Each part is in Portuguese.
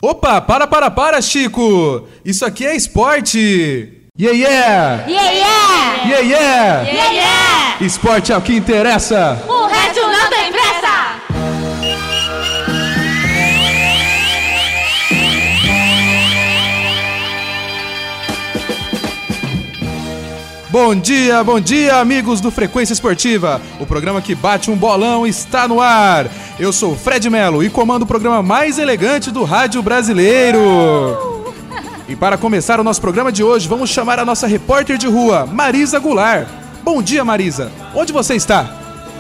Opa, para, Chico! Isso aqui é esporte! Yeah, yeah! Yeah, yeah! Yeah, yeah! Yeah, yeah! Esporte é o que interessa! O resto não tem pressa! Bom dia, amigos do Frequência Esportiva. O programa que bate um bolão está no ar. Eu sou o Fred Melo e comando o programa mais elegante do rádio brasileiro. E para começar o nosso programa de hoje, vamos chamar a nossa repórter de rua, Marisa Goulart. Bom dia, Marisa. Onde você está?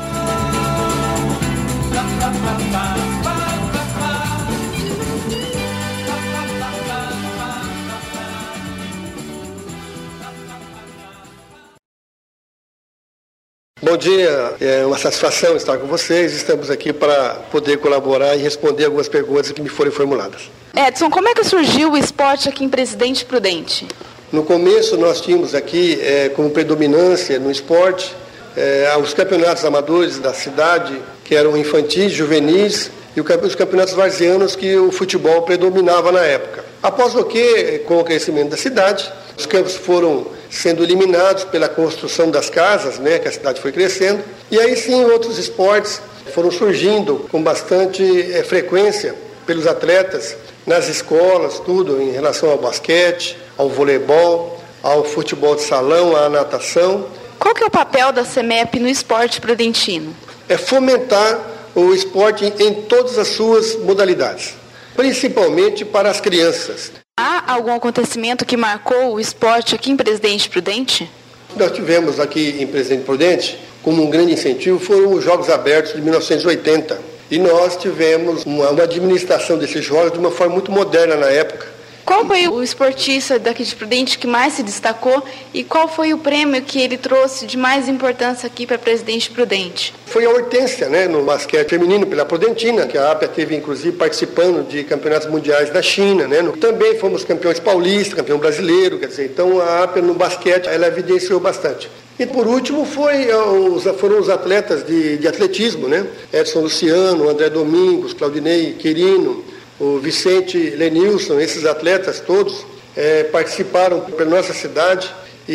Bom dia, é uma satisfação estar com vocês. Estamos aqui para poder colaborar e responder algumas perguntas que me forem formuladas. Edson, como é que surgiu o esporte aqui em Presidente Prudente? No começo nós tínhamos aqui como predominância no esporte os campeonatos amadores da cidade, que eram infantis, juvenis, e os campeonatos varzianos, que o futebol predominava na época. Após o que, com o crescimento da cidade, os campos foram sendo eliminados pela construção das casas, que a cidade foi crescendo, e aí sim outros esportes foram surgindo com bastante frequência pelos atletas nas escolas, tudo em relação ao basquete, ao voleibol, ao futebol de salão, à natação. Qual que é o papel da CEMEP no esporte prudentino? É fomentar o esporte em todas as suas modalidades, principalmente para as crianças. Há algum acontecimento que marcou o esporte aqui em Presidente Prudente? Nós tivemos aqui em Presidente Prudente, como um grande incentivo, foram os Jogos Abertos de 1980. E nós tivemos uma administração desses jogos de uma forma muito moderna na época. Qual foi o esportista daqui de Prudente que mais se destacou e qual foi o prêmio que ele trouxe de mais importância aqui para Presidente Prudente? Foi a Hortência, no basquete feminino pela Prudentina, que a APA teve inclusive participando de campeonatos mundiais da China, Também fomos campeões paulistas, campeão brasileiro, então a APA no basquete ela evidenciou bastante. E por último foram os atletas de atletismo, Edson Luciano, André Domingos, Claudinei Quirino, o Vicente Lenilson, esses atletas todos participaram pela nossa cidade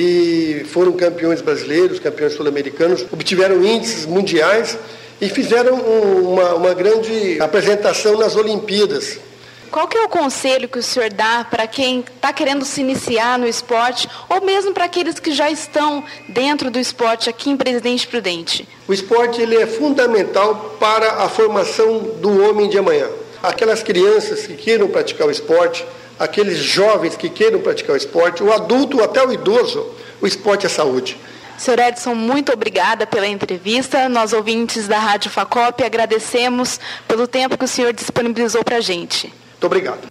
e foram campeões brasileiros, campeões sul-americanos, obtiveram índices mundiais e fizeram uma grande apresentação nas Olimpíadas. Qual que é o conselho que o senhor dá para quem está querendo se iniciar no esporte ou mesmo para aqueles que já estão dentro do esporte aqui em Presidente Prudente? O esporte ele é fundamental para a formação do homem de amanhã. Aquelas crianças que queiram praticar o esporte, aqueles jovens que queiram praticar o esporte, o adulto até o idoso, o esporte é saúde. Sr. Edson, muito obrigada pela entrevista. Nós, ouvintes da Rádio Facop, agradecemos pelo tempo que o senhor disponibilizou para a gente. Muito obrigado.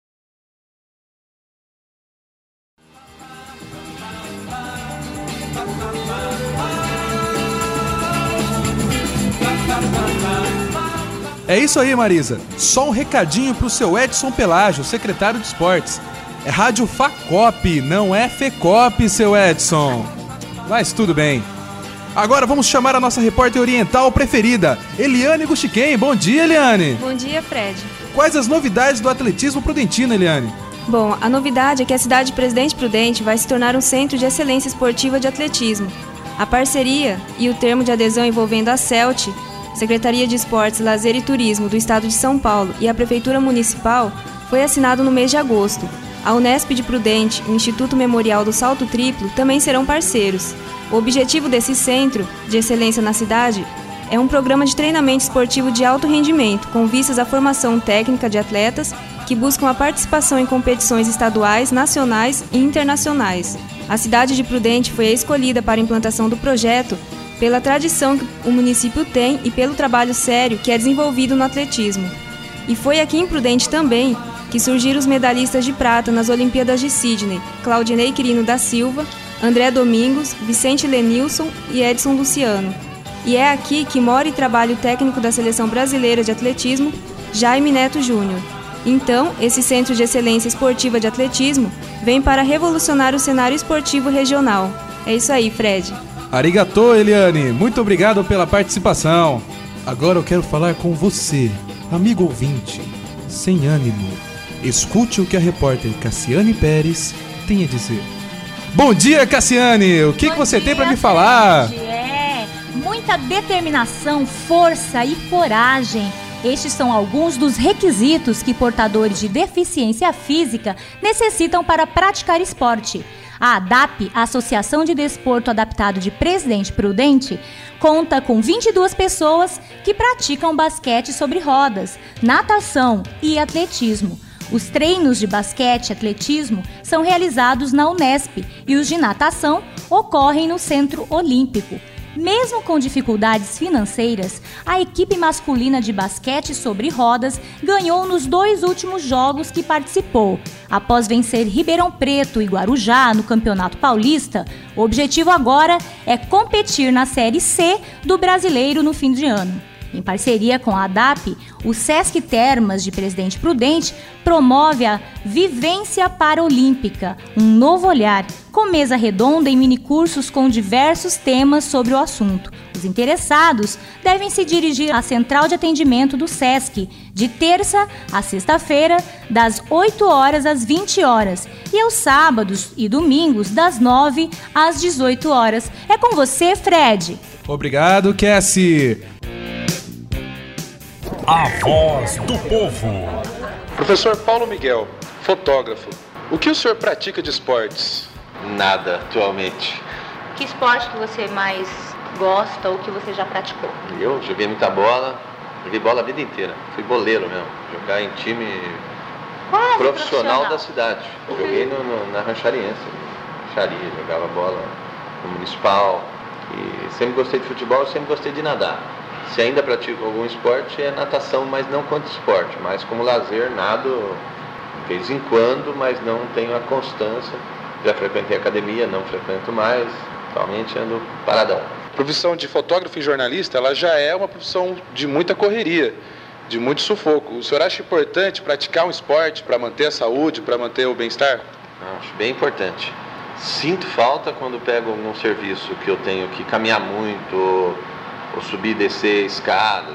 É isso aí, Marisa. Só um recadinho pro seu Edson Pelágio, secretário de esportes. É Rádio Facop, não é Fecop, seu Edson. Mas tudo bem. Agora vamos chamar a nossa repórter oriental preferida, Eliane Guxiquem. Bom dia, Eliane. Bom dia, Fred. Quais as novidades do atletismo prudentino, Eliane? Bom, a novidade é que a cidade de Presidente Prudente vai se tornar um centro de excelência esportiva de atletismo. A parceria e o termo de adesão envolvendo a CELT, Secretaria de Esportes, Lazer e Turismo do Estado de São Paulo e a Prefeitura Municipal, foi assinado no mês de agosto. A Unesp de Prudente e o Instituto Memorial do Salto Triplo também serão parceiros. O objetivo desse centro de excelência na cidade é um programa de treinamento esportivo de alto rendimento, com vistas à formação técnica de atletas que buscam a participação em competições estaduais, nacionais e internacionais. A cidade de Prudente foi a escolhida para a implantação do projeto pela tradição que o município tem e pelo trabalho sério que é desenvolvido no atletismo. E foi aqui em Prudente também que surgiram os medalhistas de prata nas Olimpíadas de Sydney, Claudinei Quirino da Silva, André Domingos, Vicente Lenilson e Edson Luciano. E é aqui que mora e trabalha o técnico da Seleção Brasileira de Atletismo, Jaime Neto Júnior. Então, esse Centro de Excelência Esportiva de Atletismo vem para revolucionar o cenário esportivo regional. É isso aí, Fred. Arigatô, Eliane. Muito obrigado pela participação. Agora eu quero falar com você, amigo ouvinte, sem ânimo. Escute o que a repórter Cassiane Pérez tem a dizer. Bom dia, Cassiane! O que você tem para me falar? Muita determinação, força e coragem. Estes são alguns dos requisitos que portadores de deficiência física necessitam para praticar esporte. A ADAP, a Associação de Desporto Adaptado de Presidente Prudente, conta com 22 pessoas que praticam basquete sobre rodas, natação e atletismo. Os treinos de basquete e atletismo são realizados na Unesp e os de natação ocorrem no Centro Olímpico. Mesmo com dificuldades financeiras, a equipe masculina de basquete sobre rodas ganhou nos 2 últimos jogos que participou. Após vencer Ribeirão Preto e Guarujá no Campeonato Paulista, o objetivo agora é competir na Série C do Brasileiro no fim de ano. Em parceria com a ADAP, o Sesc Termas de Presidente Prudente promove a Vivência Paralímpica, um novo olhar, com mesa redonda e minicursos com diversos temas sobre o assunto. Os interessados devem se dirigir à Central de Atendimento do Sesc, de terça a sexta-feira, das 8 horas às 20 horas, e aos sábados e domingos, das 9 às 18 horas. É com você, Fred. Obrigado, Cassie. A voz do povo. Professor Paulo Miguel, fotógrafo. O que o senhor pratica de esportes? Nada, atualmente. Que esporte que você mais gosta ou que você já praticou? Eu joguei muita bola, joguei bola a vida inteira. Fui boleiro mesmo, jogar em time profissional da cidade. Joguei na Ranchariense, jogava bola no Municipal. E sempre gostei de futebol, sempre gostei de nadar. Se ainda pratico algum esporte, é natação, mas não quanto esporte, mas como lazer, nado de vez em quando, mas não tenho a constância. Já frequentei academia, não frequento mais, atualmente ando paradão. A profissão de fotógrafo e jornalista, ela já é uma profissão de muita correria, de muito sufoco. O senhor acha importante praticar um esporte para manter a saúde, para manter o bem-estar? Acho bem importante. Sinto falta quando pego algum serviço que eu tenho que caminhar muito, ou subir e descer escadas,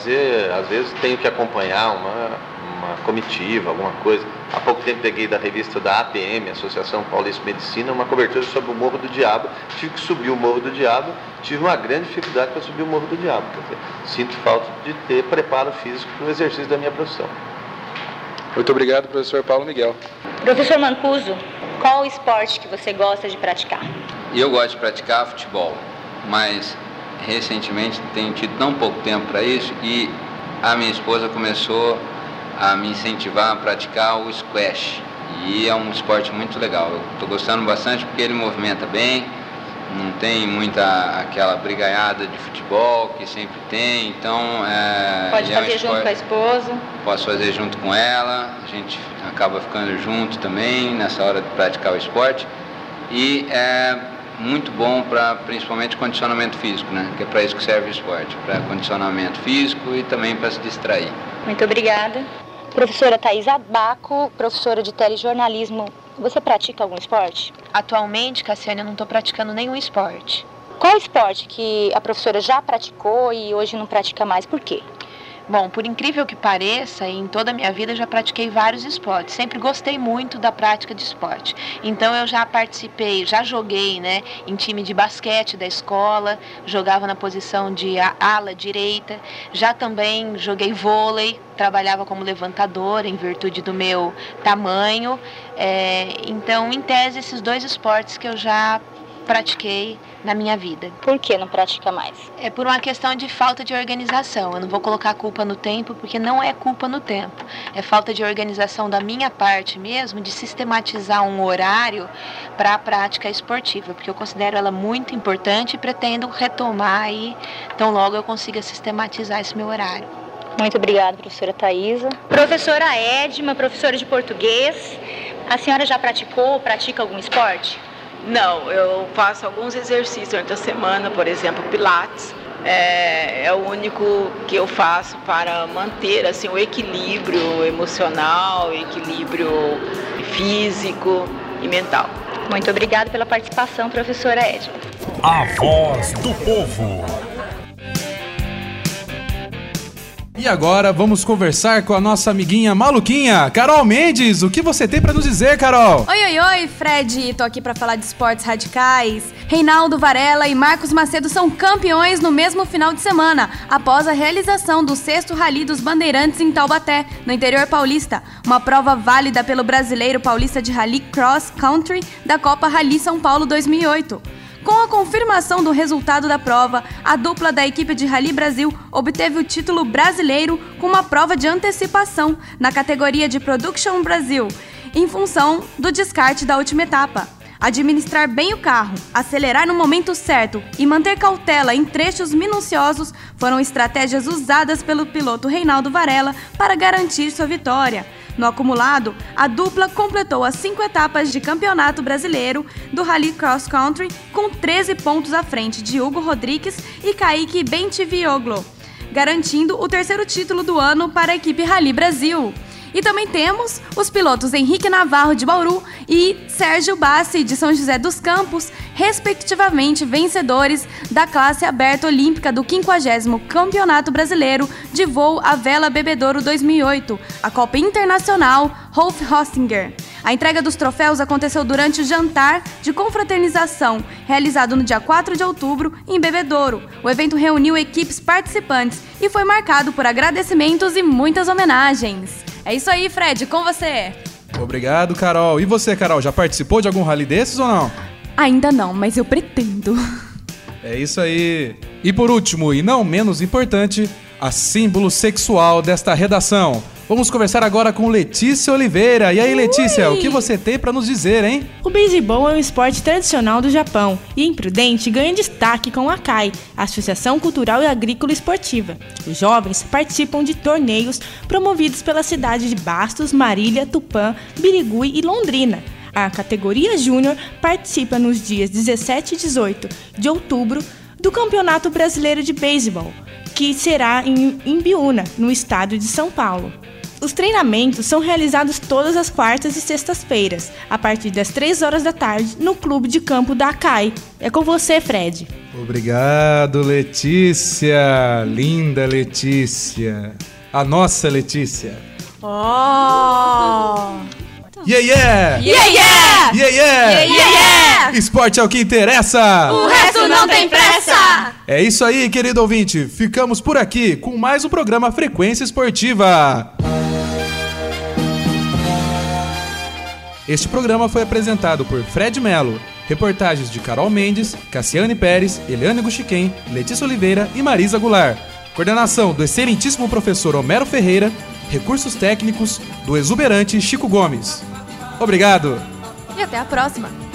às vezes tenho que acompanhar uma comitiva, alguma coisa. Há pouco tempo peguei da revista da APM, Associação Paulista de Medicina, uma cobertura sobre o Morro do Diabo. Tive que subir o Morro do Diabo, tive uma grande dificuldade para subir o Morro do Diabo. Quer dizer, sinto falta de ter preparo físico para o exercício da minha profissão. Muito obrigado, professor Paulo Miguel. Professor Mancuso, qual o esporte que você gosta de praticar? Eu gosto de praticar futebol, mas recentemente tenho tido tão pouco tempo para isso e a minha esposa começou a me incentivar a praticar o squash e é um esporte muito legal. Eu estou gostando bastante porque ele movimenta bem, não tem muita aquela brigaiada de futebol que sempre tem, então pode fazer junto com a esposa? Posso fazer junto com ela, a gente acaba ficando junto também nessa hora de praticar o esporte e muito bom para principalmente condicionamento físico, né? Que é para isso que serve o esporte, para condicionamento físico e também para se distrair. Muito obrigada. Professora Thaís Abaco, professora de telejornalismo, você pratica algum esporte? Atualmente, Cassiane, eu não estou praticando nenhum esporte. Qual esporte que a professora já praticou e hoje não pratica mais? Por quê? Bom, por incrível que pareça, em toda a minha vida eu já pratiquei vários esportes. Sempre gostei muito da prática de esporte. Então eu já participei, já joguei, né, em time de basquete da escola, jogava na posição de ala direita. Já também joguei vôlei, trabalhava como levantadora em virtude do meu tamanho. Então, em tese, esses 2 esportes que eu já pratiquei na minha vida. Por que não pratica mais? É por uma questão de falta de organização. Eu não vou colocar a culpa no tempo, porque não é culpa no tempo. É falta de organização da minha parte mesmo, de sistematizar um horário para a prática esportiva, porque eu considero ela muito importante e pretendo retomar aí, então logo eu consiga sistematizar esse meu horário. Muito obrigada, professora Thaisa. Professora Edma, professora de português, a senhora já praticou ou pratica algum esporte? Não, eu faço alguns exercícios durante a semana, por exemplo, Pilates. É o único que eu faço para manter assim, o equilíbrio emocional, o equilíbrio físico e mental. Muito obrigada pela participação, professora Edma. A voz do povo. E E agora vamos conversar com a nossa amiguinha maluquinha, Carol Mendes. O que você tem pra nos dizer, Carol? Oi, Fred. Tô aqui pra falar de esportes radicais. Reinaldo Varela e Marcos Macedo são campeões no mesmo final de semana, após a realização do 6º Rally dos Bandeirantes em Taubaté, no interior paulista. Uma prova válida pelo Brasileiro Paulista de Rally Cross Country da Copa Rally São Paulo 2008. Com a confirmação do resultado da prova, a dupla da equipe de Rally Brasil obteve o título brasileiro com uma prova de antecipação na categoria de Production Brasil, em função do descarte da última etapa. Administrar bem o carro, acelerar no momento certo e manter cautela em trechos minuciosos foram estratégias usadas pelo piloto Reinaldo Varela para garantir sua vitória. No acumulado, a dupla completou as 5 etapas de campeonato brasileiro do Rally Cross Country com 13 pontos à frente de Hugo Rodrigues e Kaique Bentivioglo, garantindo o 3º título do ano para a equipe Rally Brasil. E também temos os pilotos Henrique Navarro de Bauru e Sérgio Bassi de São José dos Campos, respectivamente vencedores da classe aberta olímpica do 50º Campeonato Brasileiro de Voo à Vela Bebedouro 2008, a Copa Internacional Rolf Hostinger. A entrega dos troféus aconteceu durante o jantar de confraternização, realizado no dia 4 de outubro em Bebedouro. O evento reuniu equipes participantes e foi marcado por agradecimentos e muitas homenagens. É isso aí, Fred, com você. Obrigado, Carol. E você, Carol, já participou de algum rally desses ou não? Ainda não, mas eu pretendo. É isso aí. E por último, e não menos importante, a símbolo sexual desta redação. Vamos conversar agora com Letícia Oliveira. E aí, Letícia, o que você tem pra nos dizer, hein? O beisebol é um esporte tradicional do Japão e em Prudente ganha destaque com a ACAI, Associação Cultural e Agrícola Esportiva. Os jovens participam de torneios promovidos pela cidade de Bastos, Marília, Tupã, Birigui e Londrina. A categoria Júnior participa nos dias 17 e 18 de outubro do Campeonato Brasileiro de Beisebol, que será em Imbiúna, no estado de São Paulo. Os treinamentos são realizados todas as quartas e sextas-feiras, a partir das 3 horas da tarde, no clube de campo da ACAI. É com você, Fred. Obrigado, Letícia. Linda Letícia. A nossa Letícia. Oh! Yeah, yeah! Yeah, yeah! Yeah, yeah! Yeah, yeah! Esporte é o que interessa! O resto não tem pressa! É isso aí, querido ouvinte. Ficamos por aqui com mais um programa Frequência Esportiva. Este programa foi apresentado por Fred Melo. Reportagens de Carol Mendes, Cassiane Pérez, Eliane Guxiquem, Letícia Oliveira e Marisa Goulart. Coordenação do excelentíssimo professor Homero Ferreira. Recursos técnicos do exuberante Chico Gomes. Obrigado! E até a próxima!